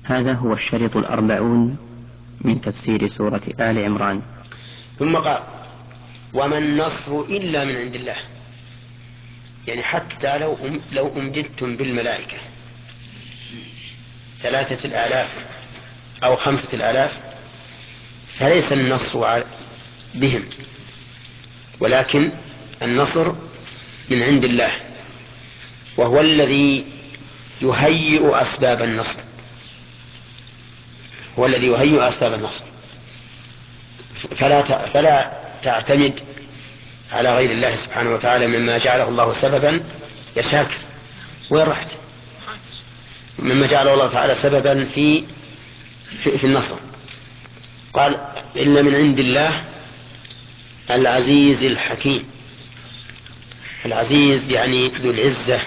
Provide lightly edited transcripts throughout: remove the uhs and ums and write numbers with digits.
هذا هو الشريط 40 من تفسير سورة آل عمران. ثم قال: وما النصر إلا من عند الله. يعني حتى لو أمددتم بالملائكة 3000 أو 5000 فليس النصر بهم، ولكن النصر من عند الله، وهو الذي يهيئ أسباب النصر، هو الذي يهيئ أسباب النصر. فلا تعتمد على غير الله سبحانه وتعالى مما جعله الله سببا. يا شاكر، وين رحت؟ مما جعله الله تعالى سببا في النصر. قال: إلا من عند الله العزيز الحكيم. العزيز يعني ذو العزة،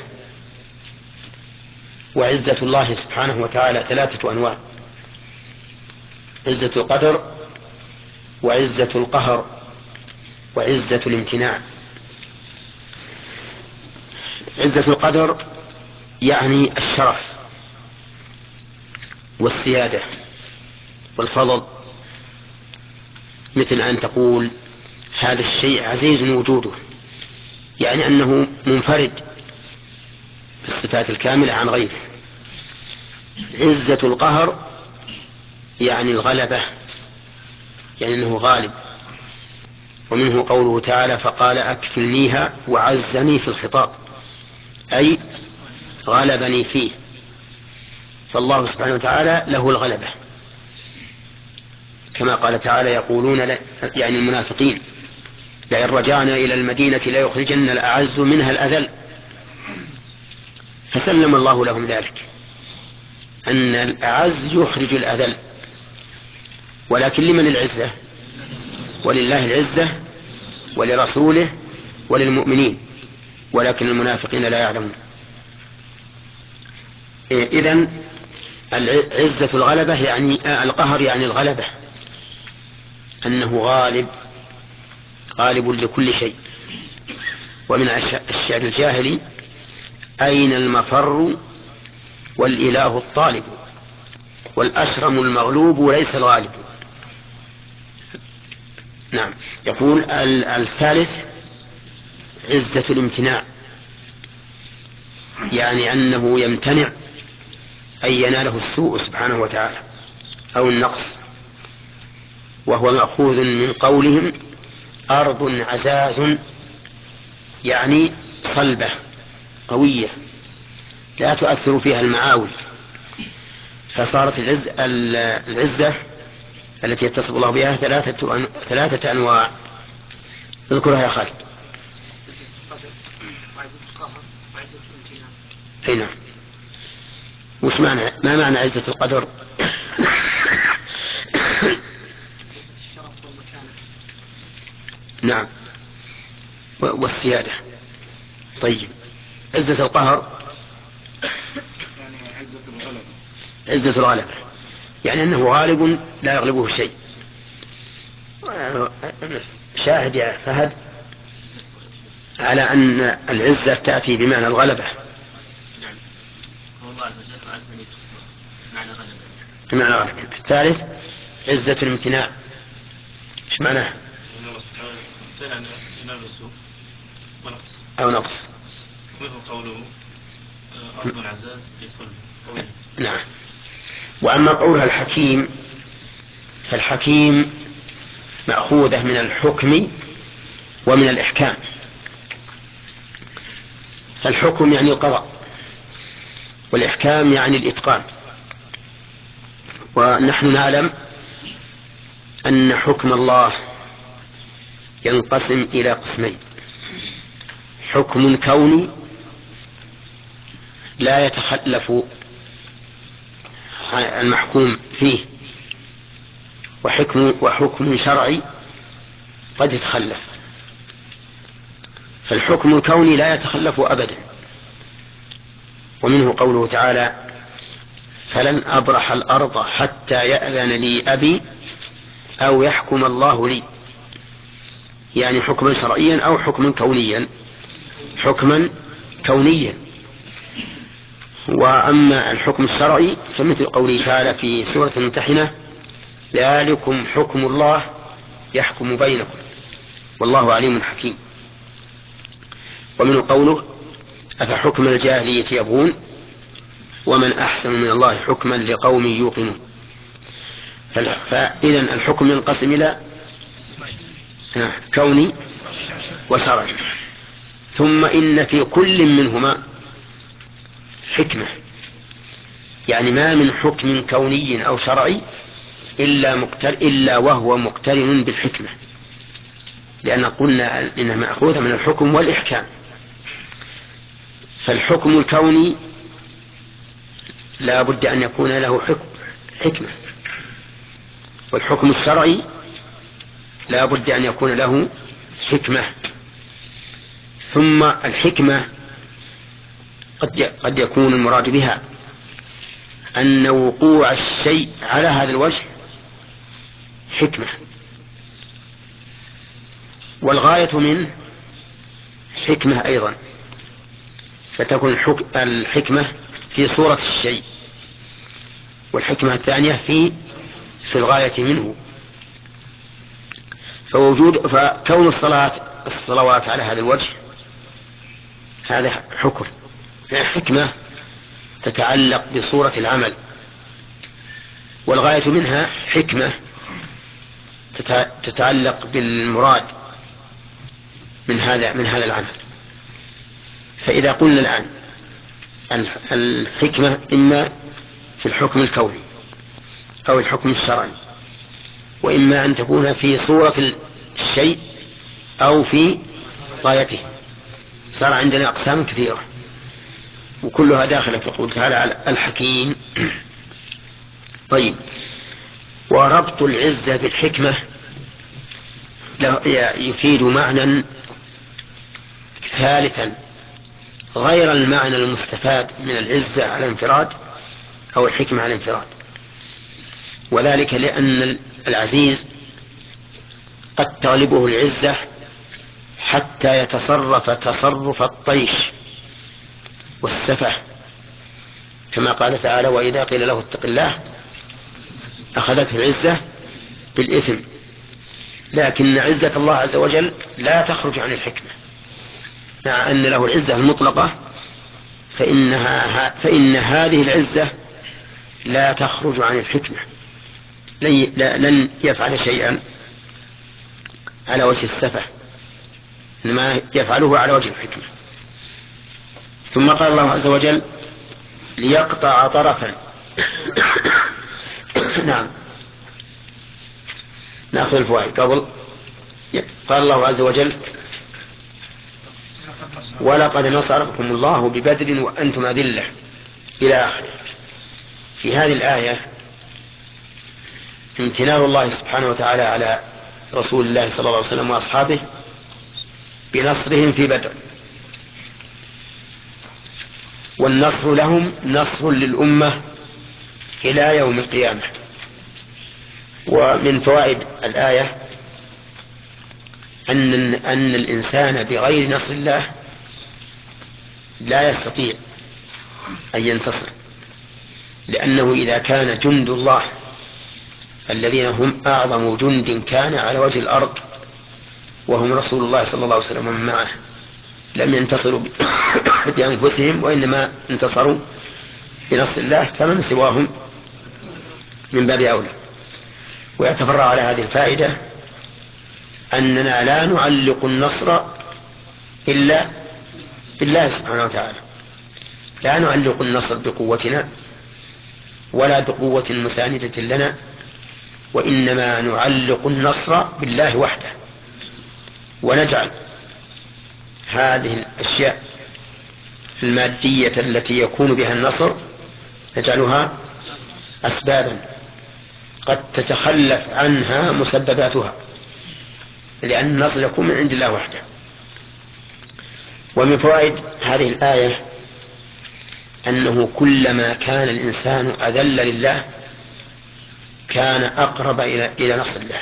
وعزة الله سبحانه وتعالى 3 أنواع: عزة القدر، وعزة القهر، وعزة الامتناع. عزة القدر يعني الشرف والسيادة والفضل، مثل أن تقول هذا الشيء عزيز وجوده، يعني أنه منفرد بالصفات الكاملة عن غيره. عزة القهر يعني الغلبة، يعني أنه غالب، ومنه قوله تعالى: فقال أكفلنيها وعزني في الخطاب، أي غلبني فيه. فالله سبحانه وتعالى له الغلبة، كما قال تعالى: يقولون يعني المنافقين: لئن رجعنا إلى المدينة ليخرجن الأعز منها الأذل. فسلم الله لهم ذلك، أن الأعز يخرج الأذل. ولكن لمن العزة؟ ولله العزة ولرسوله وللمؤمنين، ولكن المنافقين لا يعلمون. إذن العزة الغلبة يعني القهر، يعني الغلبة، أنه غالب لكل شيء. ومن الشعر الجاهلي: أين المفر والإله الطالب، والأشرم المغلوب ليس الغالب. نعم. يقول الثالث عزة الامتناع، يعني أنه يمتنع أن يناله السوء سبحانه وتعالى أو النقص، وهو مأخوذ من قولهم: أرض عزاز، يعني صلبة قوية لا تؤثر فيها المعاول. فصارت العزة التي يتصف الله بها 3 أنواع. اذكرها يا خالد. أي نعم. ما معنى عزة القدر؟ نعم، والسيادة. طيب، عزة القهر يعني عزة الغلبة، يعني أنه غالب لا يغلبه شيء. شاهد يا فهد على أن العزة تأتي بمعنى الغلبة. نعم، الله عز وجل عزني معنى غلبة. بمعنى غلبة. الثالث عزة الامتناع، ايش معناه؟ الله سبحانه وتعالى ينال السوء ونقص أو نقص. وهو قوله: أرض العزاز يصل قوله. نعم. وأما قولها الحكيم، فالحكيم مأخوذة من الحكم ومن الإحكام. فالحكم يعني القضاء، والإحكام يعني الإتقان. ونحن نعلم أن حكم الله ينقسم إلى قسمين: حكم كوني لا يتخلف المحكوم فيه، وحكم شرعي قد يتخلف. فالحكم الكوني لا يتخلف أبدا، ومنه قوله تعالى: فلن أبرح الأرض حتى يأذن لي أبي أو يحكم الله لي، يعني حكما شرعيا أو حكما كونيا. حكما كونيا، وأما الحكم الشرعي فمثل قوله تعالى في سورة الممتحنة: ذلكم حكم الله يحكم بينكم والله عليم حكيم. ومنه قوله: أفحكم الجاهلية يبغون ومن أحسن من الله حكما لقوم يوقنون. فإذا الحكم ينقسم إلى كوني وشرعي، ثم إن في كل منهما حكمة، يعني ما من حكم كوني أو شرعي إلا وهو مقترن بالحكمة، لأن قلنا إنها مأخوذة من الحكم والإحكام. فالحكم الكوني لا بد أن يكون له حكمة، والحكم الشرعي لا بد أن يكون له حكمة. ثم الحكمة قد يكون المراد بها أن وقوع الشيء على هذا الوجه حكمة، والغاية منه حكمة أيضا، فتكون الحكمة في صورة الشيء، والحكمة الثانية في الغاية منه. فكون الصلوات على هذا الوجه هذا حكمة تتعلق بصورة العمل، والغاية منها حكمة تتعلق بالمراد من هذا العمل. فإذا قلنا الآن الحكمة إما في الحكم الكوني أو الحكم الشرعي، وإما أن تكون في صورة الشيء أو في غايته، صار عندنا أقسام كثيرة وكلها داخلة في قوله تعالى الحكيم. طيب، وربط العزة بالحكمة يفيد معنى ثالثا غير المعنى المستفاد من العزة على الانفراد أو الحكمة على الانفراد، وذلك لأن العزيز قد تغلبه العزة حتى يتصرف تصرف الطيش والسفه، كما قال تعالى: وإذا قيل له اتق الله أخذته العزة بالإثم. لكن عزة الله عز وجل لا تخرج عن الحكمة، مع أن له العزة المطلقة، فإن هذه العزة لا تخرج عن الحكمة، لن يفعل شيئا على وجه السفه، إنما يفعله على وجه الحكمة. ثم قال الله عز وجل: ليقطع طرفا. نعم، نأخذ الفوائد قبل. قال الله عز وجل: ولقد نصركم الله ببدر وأنتم أذلة، إلى آخره. في هذه الآية امتنان الله سبحانه وتعالى على رسول الله صلى الله عليه وسلم وأصحابه بنصرهم في بدر، والنصر لهم نصر للأمة إلى يوم القيامة. ومن فوائد الآية أن الإنسان بغير نصر الله لا يستطيع أن ينتصر، لأنه إذا كان جند الله الذين هم أعظم جند كان على وجه الأرض وهم رسول الله صلى الله عليه وسلم ومن معه لم ينتصروا بأنفسهم، وإنما انتصروا بنصر الله، فمن سواهم من باب أولى. ويتفرع على هذه الفائدة أننا لا نعلق النصر إلا بالله سبحانه وتعالى، لا نعلق النصر بقوتنا ولا بقوة مساندة لنا، وإنما نعلق النصر بالله وحده، ونجعل هذه الأشياء المادية التي يكون بها النصر نجعلها أسبابا قد تتخلف عنها مسبباتها، لأن النصر يكون من عند الله وحده. ومن فوائد هذه الآية أنه كلما كان الإنسان أذل لله كان أقرب إلى نصر الله،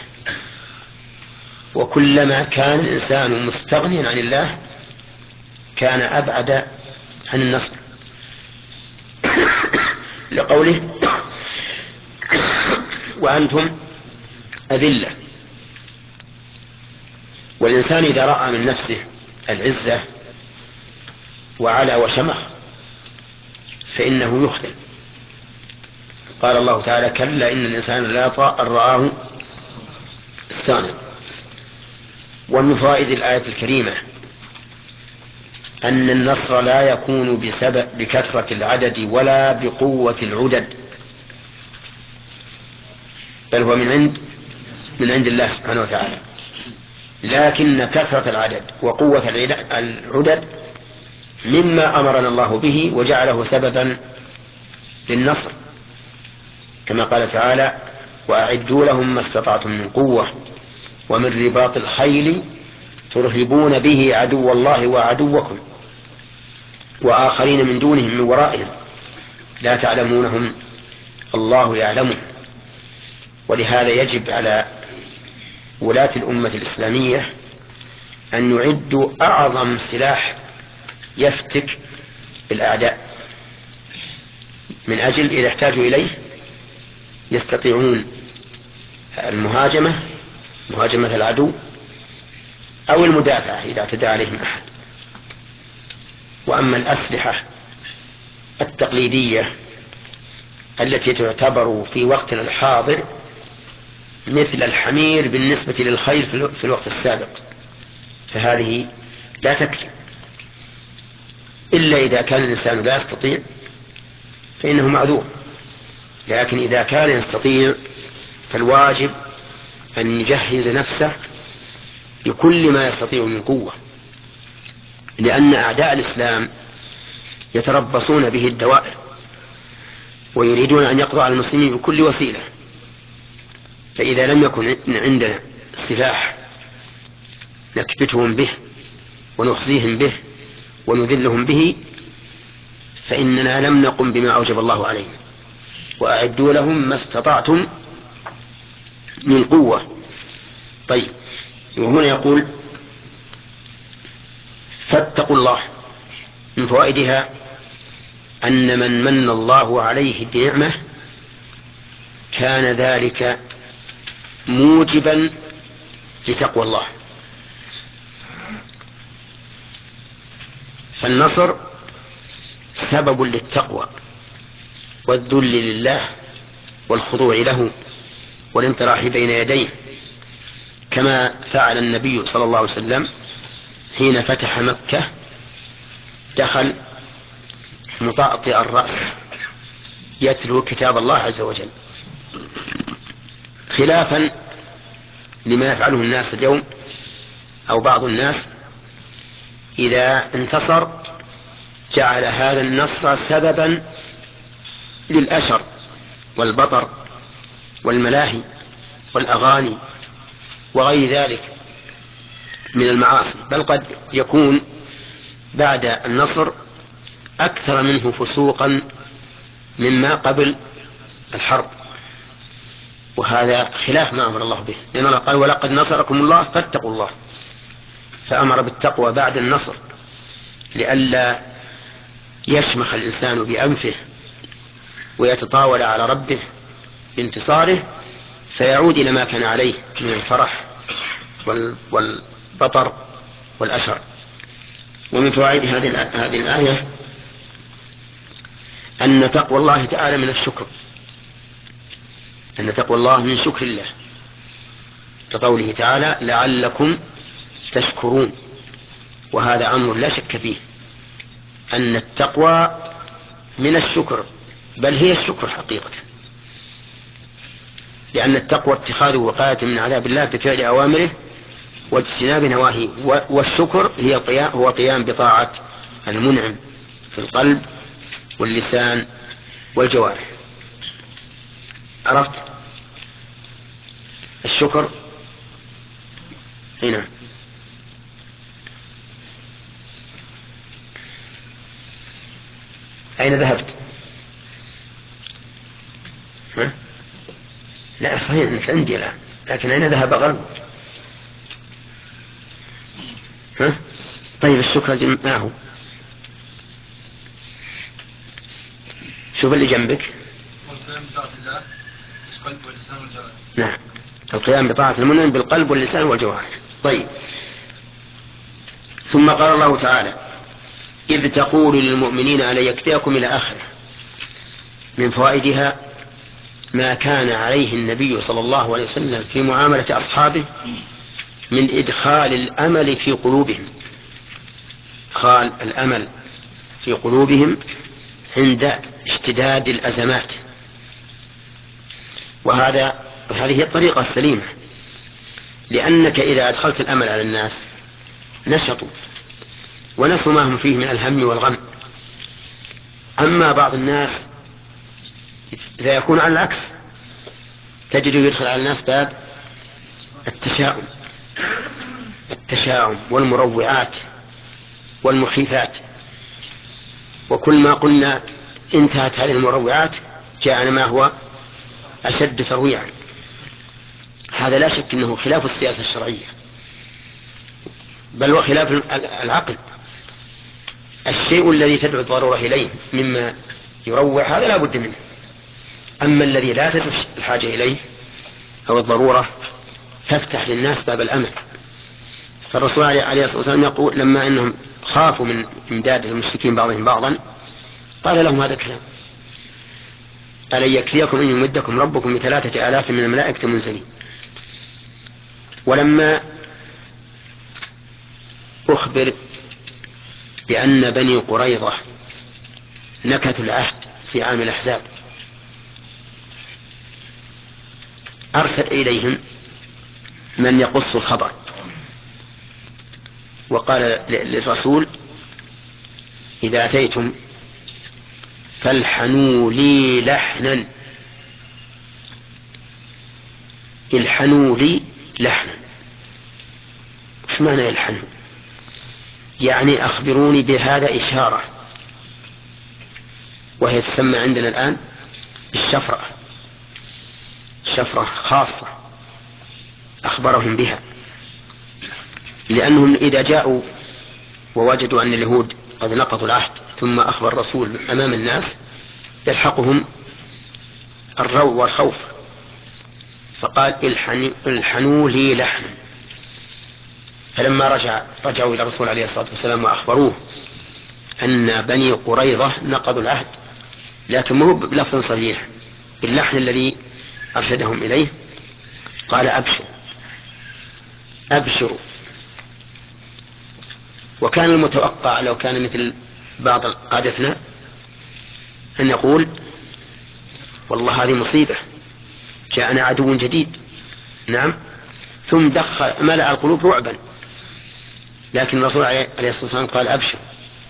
وكلما كان الإنسان مستغنيا عن الله كان أبعد عن النصر. لقوله وأنتم أذلة. والإنسان إذا رأى من نفسه العزة وعلى وشمخ فإنه يخذل. قال الله تعالى كلا إن الإنسان لا يطغى أن رآه استغنى. ومن فوائد الآية الكريمة أن النصر لا يكون بكثرة العدد ولا بقوة العدد، بل هو من عند الله سبحانه وتعالى. لكن كثرة العدد وقوة العدد مما أمرنا الله به وجعله سببا للنصر، كما قال تعالى وأعدوا لهم ما استطعتم من قوة ومن رباط الخيل ترهبون به عدو الله وعدوكم وآخرين من دونهم من ورائهم لا تعلمونهم الله يعلمهم. ولهذا يجب على ولاة الأمة الإسلامية أن يعدوا أعظم سلاح يفتك الأعداء، من أجل إذا احتاجوا إليه يستطيعون مهاجمة العدو أو المدافعة إذا اعتدى عليهم أحد. وأما الأسلحة التقليدية التي تعتبر في وقتنا الحاضر مثل الحمير بالنسبة للخيل في الوقت السابق، فهذه لا تكفي إلا إذا كان الإنسان لا يستطيع فإنه معذور. لكن إذا كان يستطيع فالواجب أن يجهز نفسه بكل ما يستطيع من قوة، لأن أعداء الإسلام يتربصون به الدوائر ويريدون أن يقضوا على المسلمين بكل وسيلة. فإذا لم يكن عندنا سلاح نكبتهم به ونخزيهم به ونذلهم به فإننا لم نقم بما أوجب الله علينا. وأعدوا لهم ما استطعتم من قوة. طيب، وهنا يقول فاتقوا الله. من فوائدها أن من الله عليه بنعمة كان ذلك موجبا لتقوى الله. فالنصر سبب للتقوى والذل لله والخضوع له والانطراح بين يديه، كما فعل النبي صلى الله عليه وسلم حين فتح مكة، دخل مطأطئ الرأس يتلو كتاب الله عز وجل، خلافا لما يفعله الناس اليوم أو بعض الناس إذا انتصر جعل هذا النصر سببا للأشر والبطر والملاهي والأغاني وغير ذلك من المعاصي، بل قد يكون بعد النصر أكثر منه فسوقا مما قبل الحرب، وهذا خلاف ما أمر الله به، لأن الله قال ولقد نصركم الله فاتقوا الله، فأمر بالتقوى بعد النصر لئلا يشمخ الإنسان بأنفه ويتطاول على ربه بانتصاره فيعود إلى ما كان عليه من الفرح والبطر والأشر. ومن فوائد هذه الآية أن تقوى الله تعالى من الشكر، أن تقوى الله من شكر الله، لقوله تعالى لعلكم تشكرون. وهذا أمر لا شك فيه أن التقوى من الشكر، بل هي الشكر حقيقة، لأن التقوى اتخاذ وقاية من عذاب الله بفعل أوامره واجتناب نواهيه، والشكر هو قيام بطاعة المنعم في القلب واللسان والجوارح. عرفت الشكر هنا؟ أين ذهبت؟ ها؟ لا صحيح أنت عندي الآن، لكن أين ذهب قلبك؟ ها؟ طيب الشكر ما هو؟ شوف اللي جنبك. والقيام بطاعة الله بالقلب واللسان والجوارح. نعم، القيام بطاعة المنعم بالقلب واللسان والجوارح. طيب، ثم قال الله تعالى: إذ تقول للمؤمنين ألن يكفيكم إلى آخره. من فوائدها ما كان عليه النبي صلى الله عليه وسلم في معاملة أصحابه من إدخال الأمل في قلوبهم، إدخال الأمل في قلوبهم عند اشتداد الأزمات. وهذه هي الطريقة السليمة، لأنك إذا أدخلت الأمل على الناس نشطوا ونسوا ما هم فيه من الهم والغم. أما بعض الناس إذا يكون على العكس تجده يدخل على الناس باب التشاؤم والمروعات والمخيفات، وكل ما قلنا انتهت هذه المروعات جاءنا ما هو أشد ترويعا. هذا لا شك أنه خلاف السياسة الشرعية، بل وخلاف العقل. الشيء الذي تدعو الضرورة إليه مما يروع هذا لا بد منه، أما الذي لا تدعو الحاجة إليه أو الضرورة تفتح للناس باب الأمل. فالرسول عليه الصلاة والسلام يقول لما أنهم خافوا من إمداد المشركين بعضهم بعضا قال لهم هذا الكلام: ألن يكفيكم أن يمدكم ربكم ب3,000 من الملائكة منزلين. ولما أخبر بأن بني قريظة نكثوا العهد في عام الأحزاب أرسل إليهم من يقص الخبر وقال للرسول: إذا أتيتم فالحنوا لي لحنا. الحنوا لي لحنا، وش معنى الحنوا؟ يعني أخبروني بهذا إشارة، وهي تسمى عندنا الآن بالشفرة، شفرة خاصة أخبرهم بها، لأنهم إذا جاءوا ووجدوا أن اليهود قد نقضوا العهد ثم أخبر الرسول أمام الناس يلحقهم الروع والخوف، فقال: الحنوا لي لحنا. فلما رجعوا إلى الرسول عليه الصلاة والسلام وأخبروه أن بني قريظة نقضوا العهد، لكن مو بلفظ صريح، باللحن الذي أرشدهم إليه، قال: أبشروا. وكان المتوقع لو كان مثل بعض عادتنا أن يقول: والله هذه مصيبة، جاءنا عدو جديد. نعم، ثم ملأ القلوب رعبا، لكن الرسول عليه الصلاة والسلام قال: أبشروا.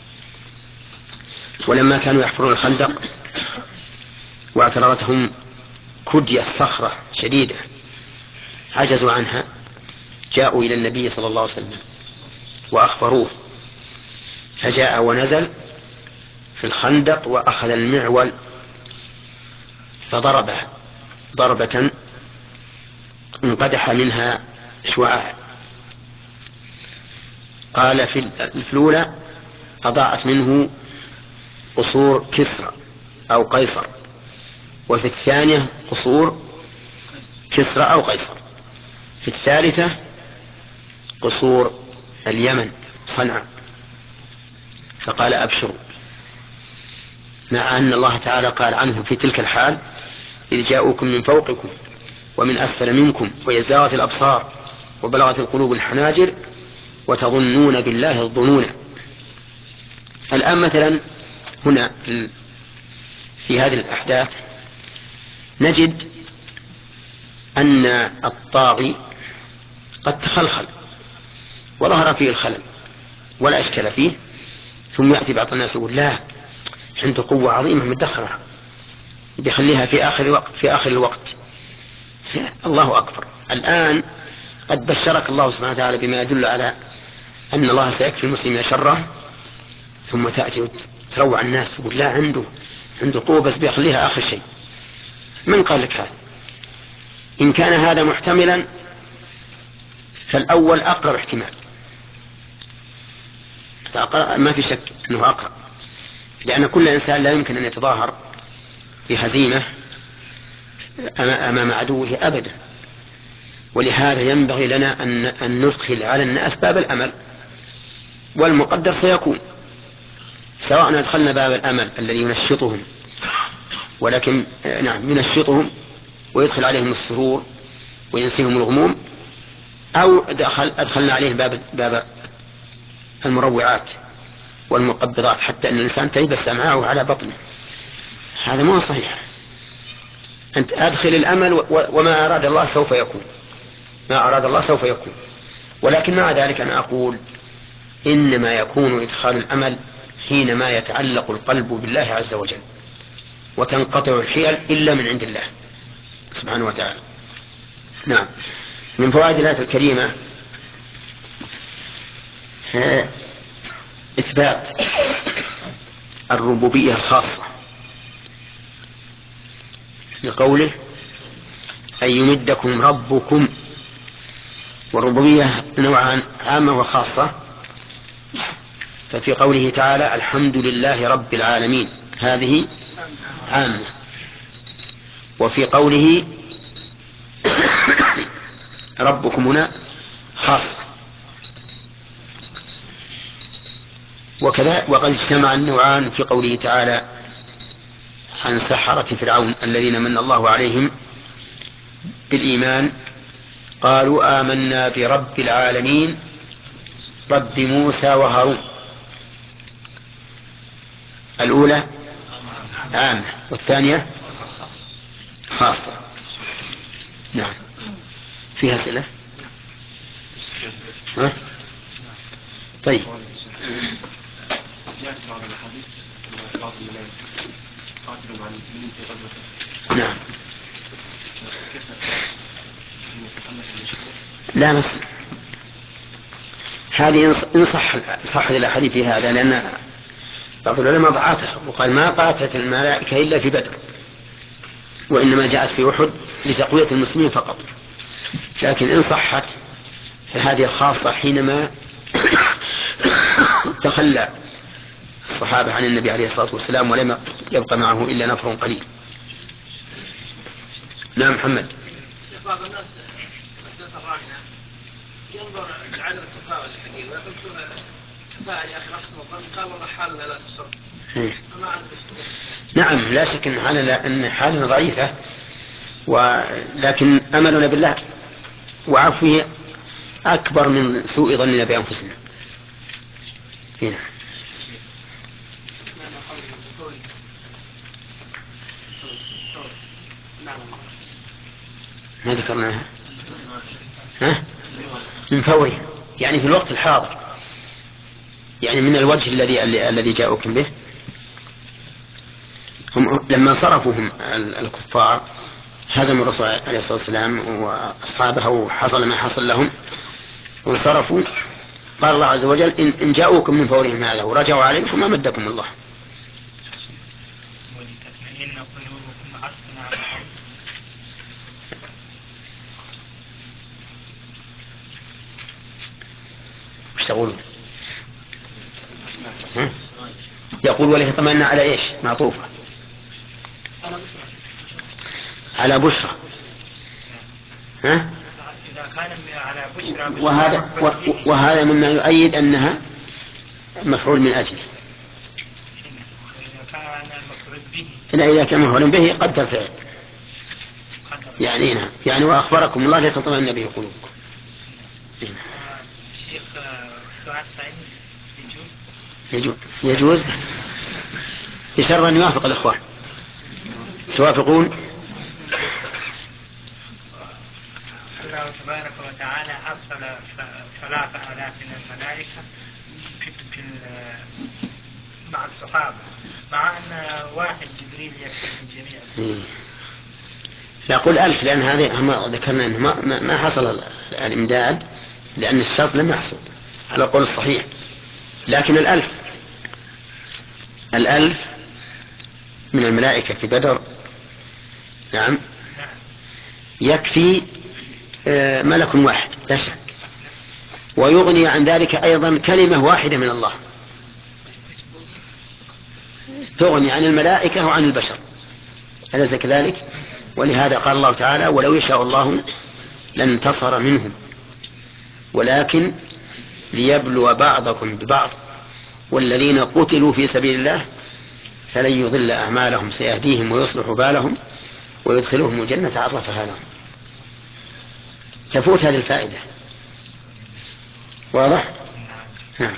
ولما كانوا يحفرون الخندق واعترضتهم كدية صخرة شديدة عجزوا عنها، جاءوا إلى النبي صلى الله عليه وسلم وأخبروه، فجاء ونزل في الخندق وأخذ المعول فضربه ضربة انقدح منها شعاع. قال في الأولى أضاعت منه قصور كسرى أو قيصر، وفي الثانية قصور كسرى أو قيصر، في الثالثة قصور اليمن صنعاء. فقال: أبشروا، مع أن الله تعالى قال عنه في تلك الحال: إذ جاءوكم من فوقكم ومن أسفل منكم ويزاغت الأبصار وبلغت القلوب الحناجر وتظنون بالله الظنون. الآن مثلا هنا في هذه الأحداث نجد أن الطاغي قد تخلخل وظهر فيه الخلل ولا إشكال فيه، ثم يأتي بعض الناس يقول: لا، عنده قوة عظيمة مدخرة بيخليها في آخر الوقت. الله أكبر. الآن قد بشرك الله سبحانه وتعالى بما يدل على أن الله سيكفي المسلمين شره، ثم تأتي وتروع الناس تقول: لا، عنده قوة بس بيخليها آخر شيء. من قال لك هذا؟ إن كان هذا محتملا فالأول أقرب احتمال، ما في شك أنه أقرب، لأن كل إنسان لا يمكن أن يتظاهر بهزيمة أمام عدوه أبدا. ولهذا ينبغي لنا أن ندخل على الناس باب الأمل، والمقدر سيكون، سواء أدخلنا باب الأمل الذي ينشطهم، ولكن نعم ينشطهم ويدخل عليهم السرور وينسيهم الغموم، أو أدخلنا عليهم باب المروعات والمقبضات حتى أن الإنسان تيبس أمعاءه على بطنه. هذا مو صحيح. أنت أدخل الأمل، وما أراد الله سوف يكون، ما أراد الله سوف يكون. ولكن مع ذلك أنا أقول إنما يكون إدخال الأمل حينما يتعلق القلب بالله عز وجل، وتنقطع الحيل إلا من عند الله سبحانه وتعالى. نعم. من فوائد الآية الكريمة إثبات الربوبية الخاصة لقوله أن يمدكم ربكم. والربوبية نوعان، عامة وخاصة. ففي قوله تعالى الحمد لله رب العالمين هذه عامة، وفي قوله ربكم هنا خاصة. وكذا وقد اجتمع النوعان في قوله تعالى عن سحرة فرعون الذين من الله عليهم بالإيمان قالوا آمنا برب العالمين رب موسى وهارون. الأولى عامة والثانية خاصة. نعم. فيها أسئلة؟ طيب. نعم. لا مس هذه إن صح الأحاديث في هذا، لأن بعض العلماء ضعفها وقال ما قاتلت الملائكة إلا في بدر، وإنما جاءت في أحد لتقوية المسلمين فقط. لكن إن صحت فهذه الخاصة حينما تخلى الصحابة عن النبي عليه الصلاة والسلام ولم يبقى معه إلا نفر قليل. نعم محمد. بعض الناس الناس الراهنة ينظر لعدم التفاؤل الحقيقي ويقول تفاءل يا أخي نفس الظن قال والله حالنا لا تسر. نعم لا شك أن حالنا ضعيفة، ولكن أملنا بالله وعفوه أكبر من سوء ظننا بأنفسنا. هنا ما ذكرناها من فوره، يعني في الوقت الحاضر، يعني من الوجه الذي جاءوكم به. هم لما صرفوا هم الكفار هزموا الرسول عليه الصلاة والسلام وأصحابه وحصل ما حصل لهم وانصرفوا، قال الله عز وجل إن جاءوكم من فورهم هذا ورجعوا عليكم أمدكم الله. وش تقولون؟ يقول وليطمئن على ايش؟ معطوفة على بشرى. وهذا مما يؤيد أنها مفعول من أجله. إذا كان مفعول به قدر فعل، يعني نعم، يعني وأخبركم الله لتطمئن به قلوبكم. شيخ السؤال الثاني يجوز بشرط أن يوافق الإخوان. توافقون؟ الله تبارك وتعالى أرسل 3000 من الملائكة مع الصحابة، مع أن واحد جبريل يكفي الجميع. يقول 1000 لأن هذه هم ذكرنا أنه ما حصل الإمداد لأن الشرط لم يحصل على القول الصحيح. لكن 1000 من الملائكة في بدر نعم يكفي ملك واحد لا شك، ويغني عن ذلك أيضا كلمة واحدة من الله تغني عن الملائكة وعن البشر. أليس كذلك؟ ولهذا قال الله تعالى ولو يشاء الله لانتصر منهم ولكن ليبلو بعضكم ببعض والذين قتلوا في سبيل الله فلن يضل أعمالهم سيهديهم ويصلح بالهم ويدخلهم الجنة عرفها لهم. تفوت هذه الفائدة. واضح؟ نعم.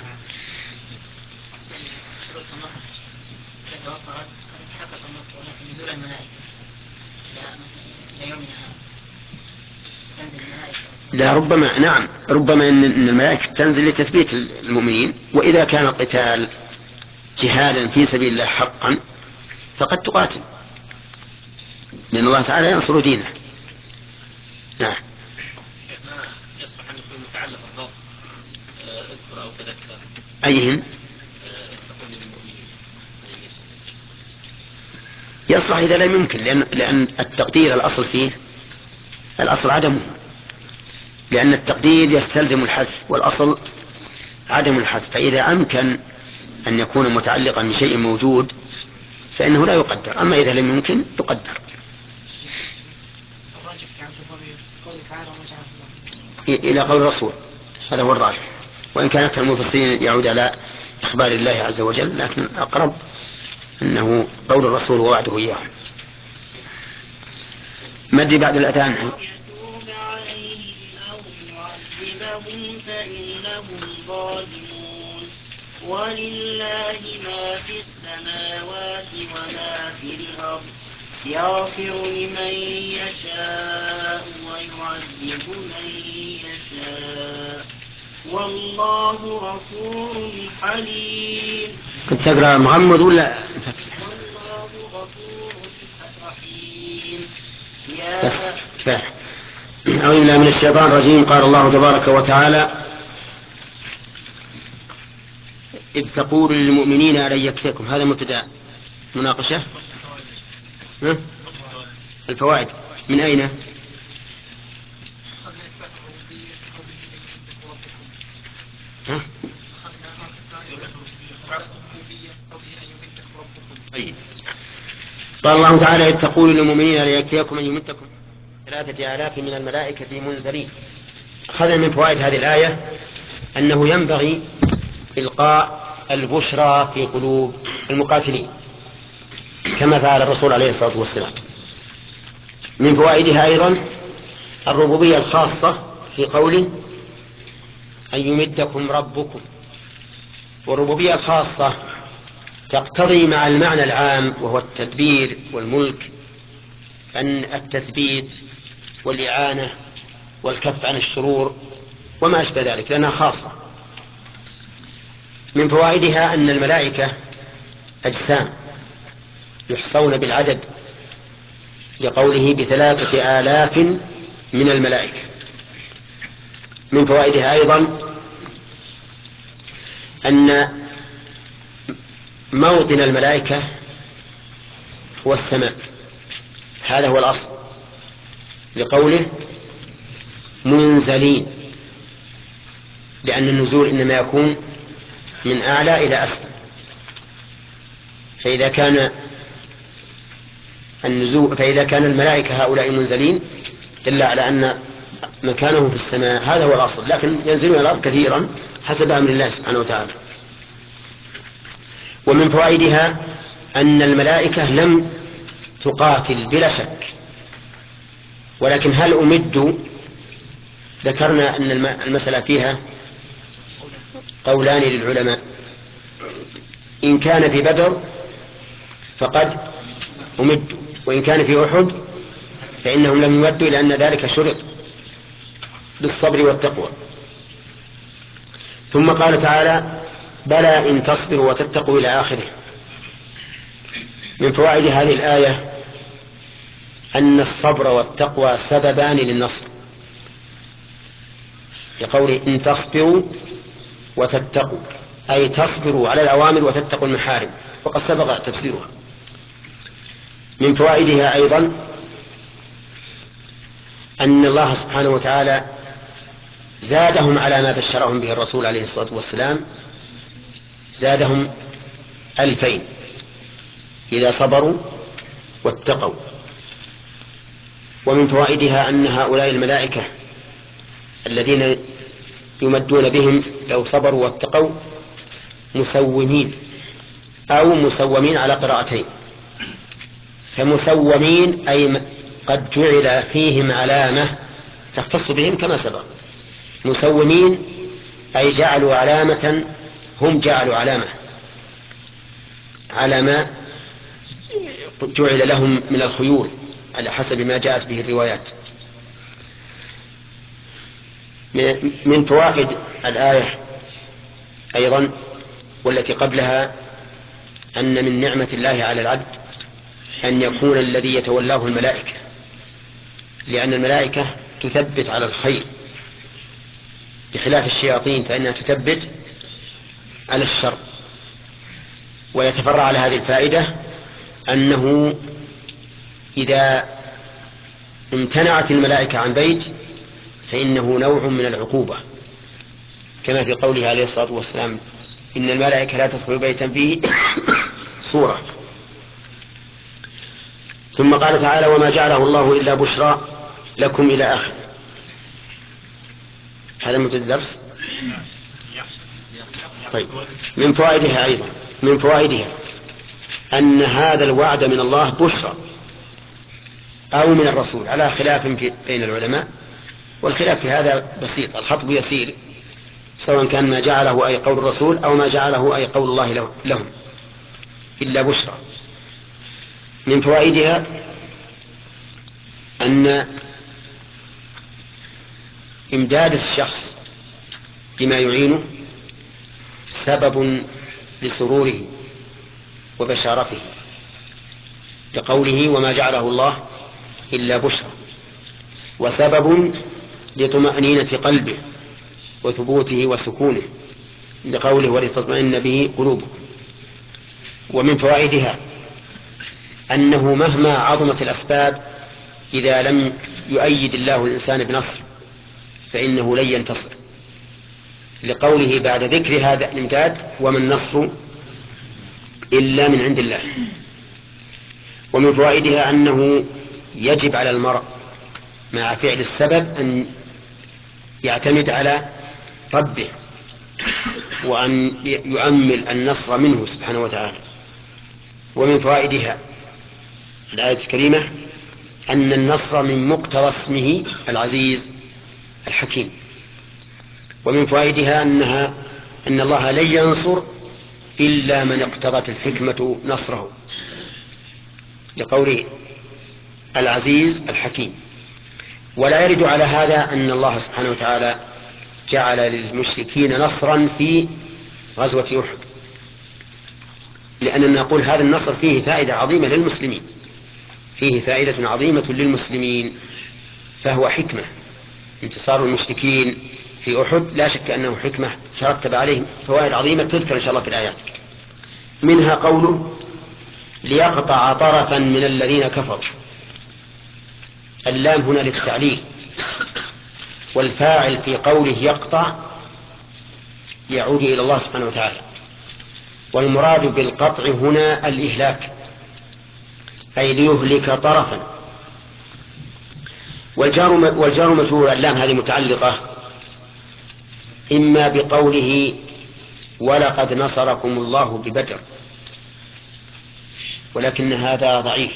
لا ربما، نعم ربما أن الملائكة تنزل لتثبيت المؤمنين، وإذا كان القتال جهادا في سبيل الله حقا فقد تقاتل، لأن الله تعالى ينصر دينه. نعم. ما يصح أن يكون متعلق الضرب اذكر أو تذكر أيهن يصلح إذا لم يمكن، لأن التقدير الأصل فيه الأصل عدمه، لأن التقدير يستلزم الحذف والأصل عدم الحذف، فإذا أمكن أن يكون متعلقا بشيء موجود فإنه لا يقدر، أما إذا لم يمكن يقدر. إلى قول الرسول هذا هو الراجح، وإن كان أكثر المفسرين يعود على إخبار الله عز وجل، لكن أقرب أنه قول الرسول ووعده إياهم. مد بعد الأذان. فإنهم ظالمون ولله ما في السماوات وما في الأرض يغفر لمن يشاء ويعذب من يشاء والله غفور حليم. كنت تقرأ محمد ولا والله غفور رحيم. بس كفاية. أعوذ بالله من الشيطان الرجيم. قال الله تبارك وتعالى إذ تقول للمؤمنين ألن يكفيكم، هذا مبتدأ مناقشة. الفوائد من أين؟ قال الله تعالى إذ تقول للمؤمنين ألن يكفيكم أن يمدكم 3000 من الملائكة منزلين. أخذنا من فوائد هذه الآية أنه ينبغي إلقاء البشرى في قلوب المقاتلين كما فعل الرسول عليه الصلاة والسلام. من فوائدها أيضا الربوبية الخاصة في قوله أن يمدكم ربكم، والربوبية الخاصة تقتضي مع المعنى العام وهو التدبير والملك أن التثبيت والإعانة والكف عن الشرور وما أشبه ذلك لأنها خاصة. من فوائدها أن الملائكة أجسام يحصون بالعدد لقوله ب3000 من الملائكة. من فوائدها أيضا أن موطن الملائكة هو السماء، هذا هو الأصل لقوله منزلين، لأن النزول إنما يكون من أعلى إلى أسفل، فإذا كان الملائكة هؤلاء منزلين دل على أن مكانهم في السماء، هذا هو الأصل، لكن ينزلون الأرض كثيرا حسب أمر الله سبحانه وتعالى. ومن فوائدها أن الملائكة لم تقاتل بلا شك، ولكن هل أمدوا؟ ذكرنا أن المسألة فيها قولان للعلماء، إن كان في بدر فقد أمدوا، وإن كان في أحد فإنهم لم يمدوا لأن ذلك شرط بالصبر والتقوى. ثم قال تعالى بلى إن تصبروا وتتقوا إلى آخره. من فوائد هذه الآية أن الصبر والتقوى سببان للنصر، لقوله إن تصبروا وتتقوا أي تصبروا على الأوامر وتتقوا المحارم، وقد سبق تفسيرها. من فوائدها أيضا أن الله سبحانه وتعالى زادهم على ما بشرهم به الرسول عليه الصلاة والسلام، زادهم 2000 إذا صبروا واتقوا. ومن فوائدها أن هؤلاء الملائكة الذين يمدون بهم لو صبروا واتقوا مسومين أو مسومين على قراءتين. فمسومين أي قد جعل فيهم علامة تختص بهم كما سبق. مسومين أي جعلوا علامة، هم جعلوا علامة على ما جعل لهم من الخيول على حسب ما جاءت به الروايات. من فوائد الآية أيضا والتي قبلها أن من نعمة الله على العبد أن يكون الذي يتولاه الملائكة، لأن الملائكة تثبت على الخير بخلاف الشياطين فإنها تثبت على الشر. ويتفرع على هذه الفائدة أنه إذا امتنعت الملائكة عن بيت فإنه نوع من العقوبة، كما في قوله عليه الصلاة والسلام إن الملائكة لا تدخل بيتا فيه صورة. ثم قال تعالى وما جعله الله إلا بشرى لكم إلى آخر. هذا مبتدأ الدرس. طيب، من فوائدها أيضا من فوائدها أن هذا الوعد من الله بشرى أو من الرسول على خلاف بين العلماء، والخلاف في هذا بسيط، الخطب يسير، سواء كان ما جعله أي قول الرسول أو ما جعله أي قول الله لهم، إلا بشرى. من فوائدها أن إمداد الشخص بما يعينه سبب لسروره وبشارته، لقوله وما جعله الله إلا بشرى، وسبب لطمأنينة قلبه وثبوته وسكونه، لقوله ولتطمئن به قلوبكم. ومن فوائدها أنه مهما عظمت الأسباب إذا لم يؤيد الله الإنسان بنصر فإنه لن ينتصر، لقوله بعد ذكر هذا الإمداد وما النصر إلا من عند الله. ومن فوائدها أنه يجب على المرء مع فعل السبب أن يعتمد على ربه وأن يؤمل النصر منه سبحانه وتعالى. ومن فوائدها الآية الكريمة أن النصر من مقتضى اسمه العزيز الحكيم. ومن فوائدها أن الله لن ينصر إلا من اقتضت الحكمة نصره، لقوله العزيز الحكيم. ولا يرد على هذا أن الله سبحانه وتعالى جعل للمشركين نصرا في غزوة أحد، لأننا نقول هذا النصر فيه فائدة عظيمة للمسلمين، فيه فائدة عظيمة للمسلمين، فهو حكمة. انتصار المشركين في أحد لا شك أنه حكمة ترتب عليه فوائد عظيمة تذكر إن شاء الله في الآيات. منها قوله ليقطع طرفا من الذين كفروا، اللام هنا للتعليل، والفاعل في قوله يقطع يعود إلى الله سبحانه وتعالى، والمراد بالقطع هنا الإهلاك، أي ليهلك طرفا. والجار مجرور اللام هذه متعلقة إما بقوله ولقد نصركم الله ببدر، ولكن هذا ضعيف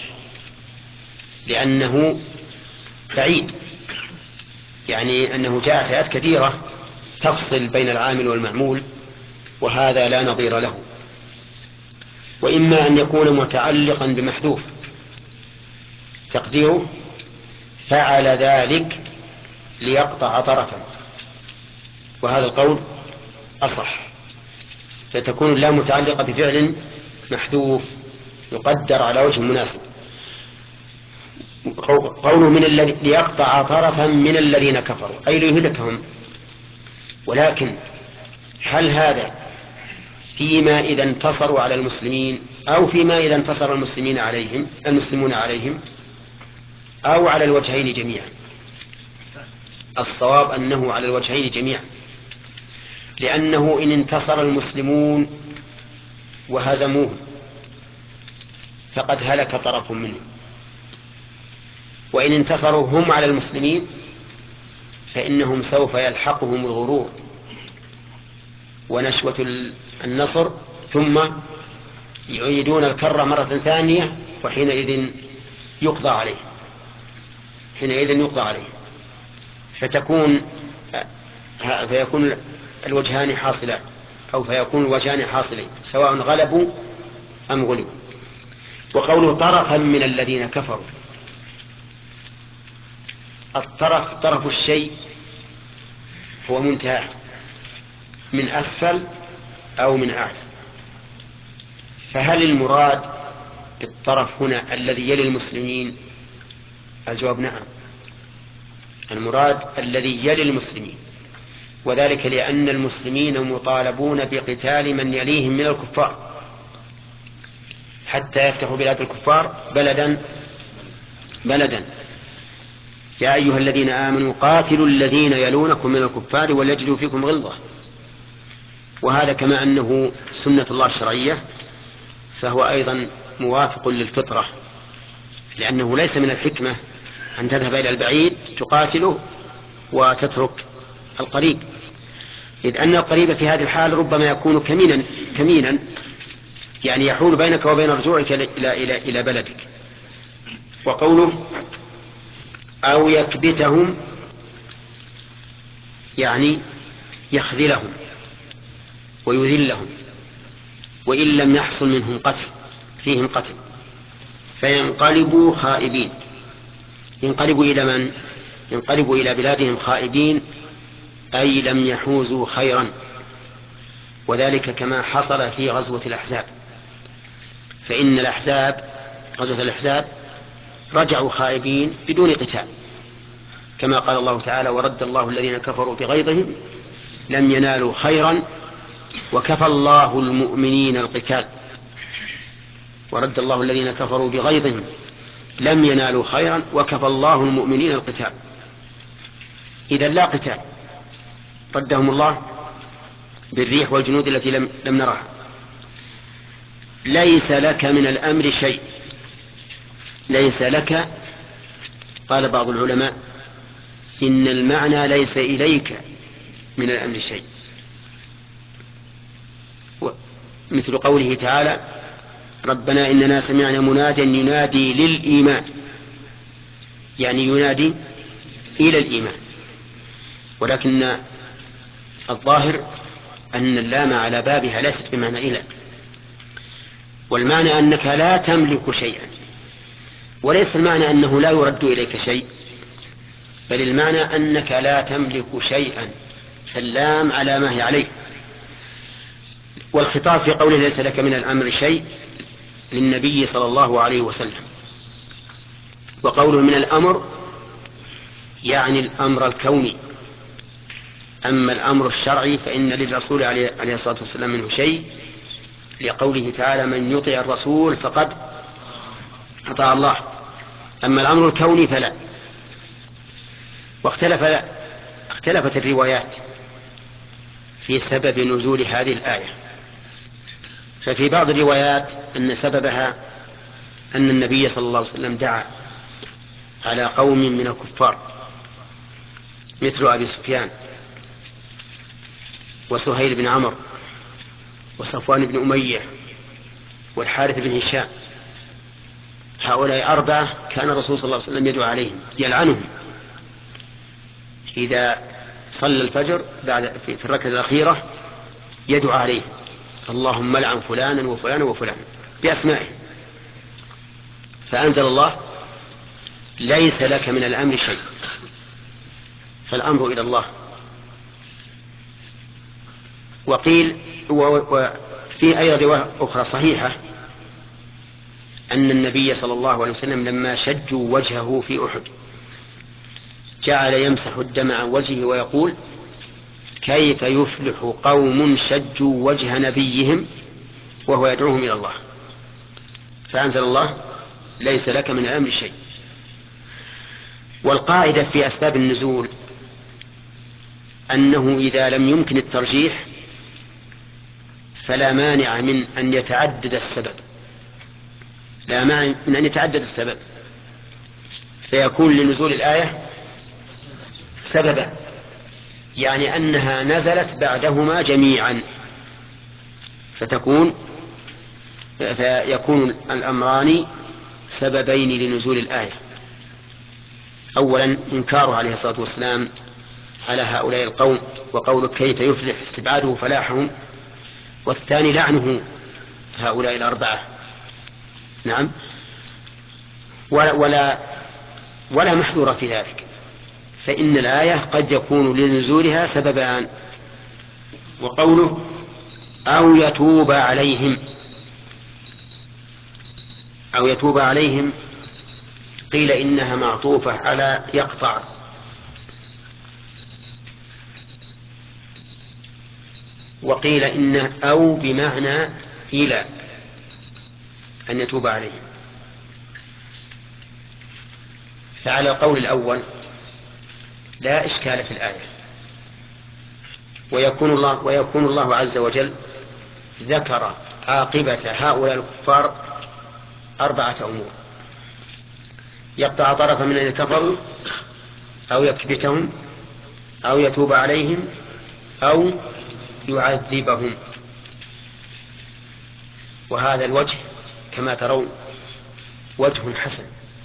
لأنه بعيد، يعني أنه جاءت آيات كثيرة تفصل بين العامل والمعمول، وهذا لا نظير له. وإما أن يكون متعلقا بمحذوف تقديره فعل ذلك ليقطع طرفا، وهذا القول أصح، فتكون اللام متعلقة بفعل محذوف يقدر على وجه مناسب. قوله من الذي ليقطع طرفا من الذين كفروا أي ليهلكهم. ولكن هل هذا فيما إذا انتصروا على المسلمين أو فيما إذا انتصر المسلمون عليهم أو على الوجهين جميعا؟ الصواب أنه على الوجهين جميعا، لأنه إن انتصر المسلمون وهزموه فقد هلك طرف منهم، وإن انتصروا هم على المسلمين فإنهم سوف يلحقهم الغرور ونشوة النصر، ثم يعيدون الكرة مرة ثانية، وحينئذ يقضى عليه، فيكون الوجهان حاصلان، أو فيكون الوجهان حاصلين سواء غلبوا أم غلبوا. وقوله طرفا من الذين كفروا، الطرف طرف الشيء هو منتهى من أسفل أو من أعلى، فهل المراد بالطرف هنا الذي يلي المسلمين؟ الجواب نعم، المراد الذي يلي المسلمين، وذلك لأن المسلمين مطالبون بقتال من يليهم من الكفار حتى يفتحوا بلاد الكفار بلدا. يا أيها الذين آمنوا قاتلوا الذين يلونكم من الكفار وليجدوا فيكم غلظة. وهذا كما أنه سنة الله الشرعية فهو أيضا موافق للفطرة، لأنه ليس من الحكمة أن تذهب إلى البعيد تقاتله وتترك القريب، إذ أن القريب في هذه الحال ربما يكون كمينا يعني يحول بينك وبين رجوعك إلى بلدك. وقوله أو يكبتهم يعني يخذلهم ويذلهم، وإن لم يحصل منهم فيهم قتل فينقلبوا خائبين. ينقلبوا إلى من؟ ينقلبوا إلى بلادهم خائبين، أي لم يحوزوا خيرا، وذلك كما حصل في غزوة الأحزاب، فإن غزوة الأحزاب رجعوا خائبين بدون قتال، كما قال الله تعالى ورد الله الذين كفروا بغيظهم لم ينالوا خيرا وكفى الله المؤمنين القتال. ورد الله الذين كفروا بغيظهم لم ينالوا خيرا وكفى الله المؤمنين القتال. إذا لا قتال، ردهم الله بالريح والجنود التي لم نرها. ليس لك من الأمر شيء. ليس لك، قال بعض العلماء إن المعنى ليس إليك من الأمر شيء، مثل قوله تعالى ربنا إننا سمعنا مناديا ينادي للإيمان، يعني ينادي إلى الإيمان، ولكن الظاهر أن اللام على بابها ليست بمعنى إلى، والمعنى أنك لا تملك شيئا، وليس المعنى أنه لا يرد إليك شيء، بل المعنى أنك لا تملك شيئا، فاللام على ما هي عليه. والخطاب في قوله ليس لك من الأمر شيء للنبي صلى الله عليه وسلم. وقوله من الأمر يعني الأمر الكوني، أما الأمر الشرعي فإن للرسول عليه الصلاة والسلام منه شيء، لقوله تعالى من يطع الرسول فقد أطاع الله. أما الأمر الكوني فلا. واختلفت الروايات في سبب نزول هذه الآية، ففي بعض الروايات أن سببها أن النبي صلى الله عليه وسلم دعا على قوم من الكفار مثل أبي سفيان وسهيل بن عمرو وصفوان بن أمية والحارث بن هشام. هؤلاء أربعة كان الرسول صلى الله عليه وسلم يدعو عليهم يلعنهم إذا صلى الفجر في الركعة الأخيرة، يدعو عليهم اللهم لعن فلانا وفلانا وفلانا بأسمائه. فأنزل الله ليس لك من الأمر شيء، فالأمر إلى الله. وقيل وفي أي رواية أخرى صحيحة أن النبي صلى الله عليه وسلم لما شجوا وجهه في أحد جعل يمسح الدم عن وجهه ويقول كيف يفلح قوم شجوا وجه نبيهم وهو يدعوهم إلى الله. فأنزل الله ليس لك من الأمر شيء. والقاعدة في أسباب النزول أنه إذا لم يمكن الترجيح فلا مانع من أن يتعدد السبب، لا مانع من أن يتعدد السبب. فيكون لنزول الآية سببا، يعني أنها نزلت بعدهما جميعا، فيكون الأمران سببين لنزول الآية. أولا إنكاره عليه الصلاة والسلام على هؤلاء القوم وقول كيف يفلح استبعاده فلاحهم، والثاني لعنه هؤلاء الأربعة. نعم. ولا محذور في ذلك، فإن الآية قد يكون لنزولها سببان. وقوله أو يتوب عليهم، أو يتوب عليهم قيل إنها معطوفة على يقطع، وقيل إن أو بمعنى إلى أن يتوب عليهم. فعلى القول الأول لا إشكال في الآية، ويكون الله عز وجل ذكر عاقبة هؤلاء الكفار 4 أمور: يقطع طرفا من الذين كفروا، أو يكبتهم، أو يتوب عليهم، أو يعذبهم. وهذا الوجه كما ترون وجه حسن،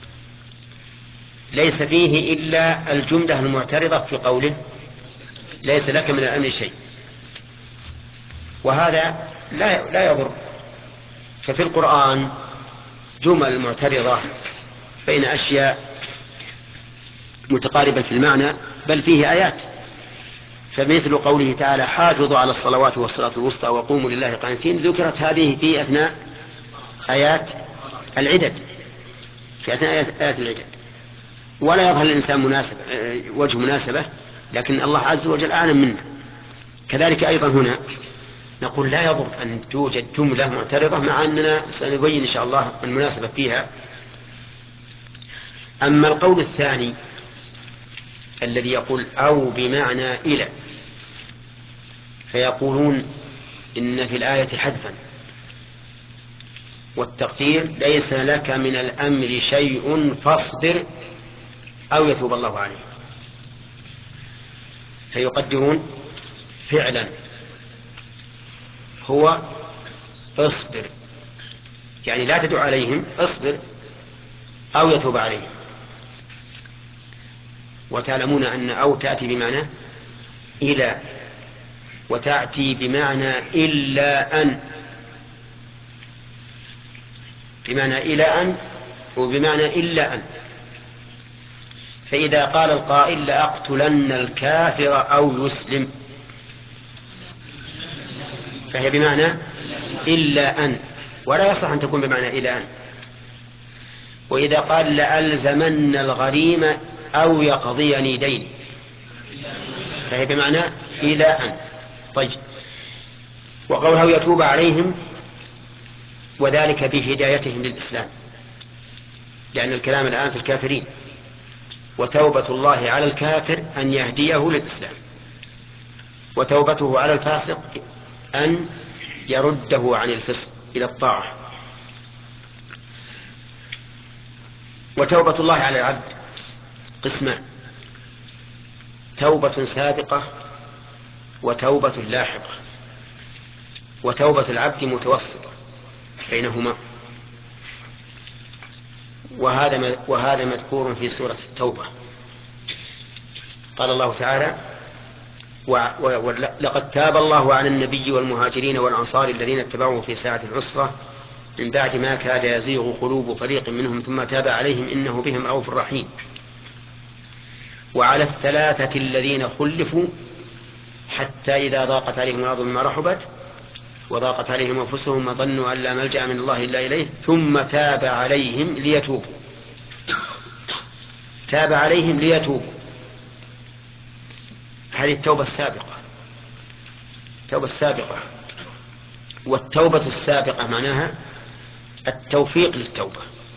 ليس فيه إلا الجملة المعترضة في قوله ليس لك من الأمر شيء، وهذا لا يضر. ففي القرآن جمل معترضة بين أشياء متقاربة في المعنى، بل فيه آيات. فمثل قوله تعالى حافظوا على الصلوات والصلاة الوسطى وقوموا لله قانتين، ذكرت هذه في أثناء آيات العدد، في أثناء آيات العدد، ولا يظهر الإنسان وجه مناسبة، لكن الله عز وجل أعلم منه. كذلك أيضا هنا نقول لا يضر أن توجد جملة معترضة، مع أننا سنبين إن شاء الله المناسبة فيها. أما القول الثاني الذي يقول أو بمعنى إلى، فيقولون إن في الآية حذفا، والتقدير ليس لك من الأمر شيء فاصبر أو يتوب الله عليه، فيقدرون فعلا هو اصبر، يعني لا تدع عليهم، اصبر أو يتوب عليهم. وتعلمون أن أو تأتي بمعنى إلى، وتأتي بمعنى إلا أن، بمعنى إلى أن وبمعنى إلا أن. فإذا قال القائل لأقتلن الكافر أو يسلم، فهي بمعنى إلا أن، ولا يصح أن تكون بمعنى إلى أن. وإذا قال لألزمن الغريم أو يقضيني دين، فهي بمعنى إلى أن. طيب. وقوله يتوب عليهم، وذلك بهدايتهم للإسلام، لأن الكلام الآن في الكافرين، وتوبة الله على الكافر أن يهديه للإسلام، وتوبته على الفاسق أن يرده عن الفسق إلى الطاعة. وتوبة الله على العبد قسمان: توبة سابقة وتوبة لاحقة، وتوبة العبد متوسطة بينهما. وهذا مذكور في سورة التوبة. قال الله تعالى: لقد تاب الله على النبي والمهاجرين والأنصار الذين اتبعوه في ساعة العسرة من بعد ما كاد يزيغ قلوب فريق منهم ثم تاب عليهم إنه بهم رؤوف رحيم. وعلى 3 الذين خلفوا حتى إذا ضاقت عليهم الأرض بما رحبت وضاقت عليهم أنفسهم وظنوا أن لا ملجأ من الله إلا إليه ثم تاب عليهم ليتوبوا. تاب عليهم ليتوبوا، هذه التوبة السابقة، التوبة السابقة. والتوبة السابقة معناها التوفيق للتوبة،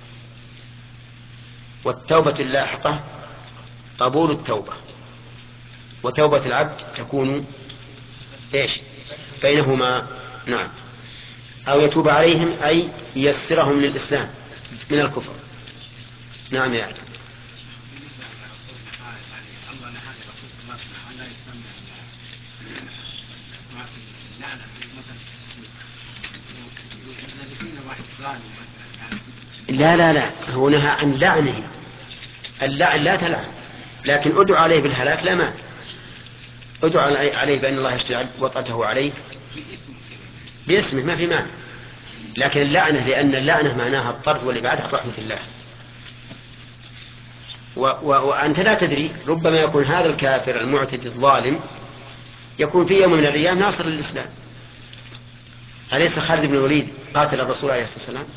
والتوبة اللاحقة قبول التوبة. وتوبة العبد تكون إيش؟ بينهما. نعم. أو يتوب عليهم أي ييسرهم للإسلام من الكفر. نعم يا عبد. الله نهى الرسول صلى الله عليه وسلم أن لا يسمى اسماء اللعنة مثلا إذا فينا واحد ظالم مثلا لا هو نهى عن لعنه. اللعن لا تلعن، لكن ادعو عليه بالهلاك لا مانع. ادعو عليه بأن الله يشتعل وطأته عليه باسمه ما في مانع، لكن اللعنة لأن اللعنة معناها الطرد والإبعاد عن رحمة الله. وأنت لا تدري، ربما يكون هذا الكافر المعتدي الظالم يكون في يوم من الأيام ناصر للإسلام. أليس خالد بن الوليد قاتل الرسول عليه الصلاة والسلام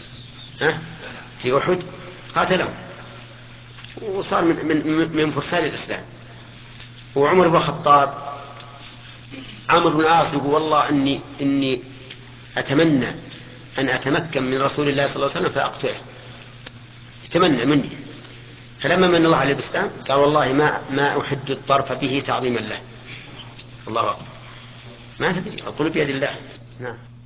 في أحد؟ قاتله وصار من فرسان الإسلام. وعمر بن الخطاب، عمرو بن العاص يقول والله إني أتمنى أن أتمكن من رسول الله صلى الله عليه وسلم فأقتله، يتمنى مني. فلما من الله عليه بالإسلام قال والله ما أحد الطرف به تعظيما له. الله أكبر. ما تدري، القلوب بيد الله. نعم.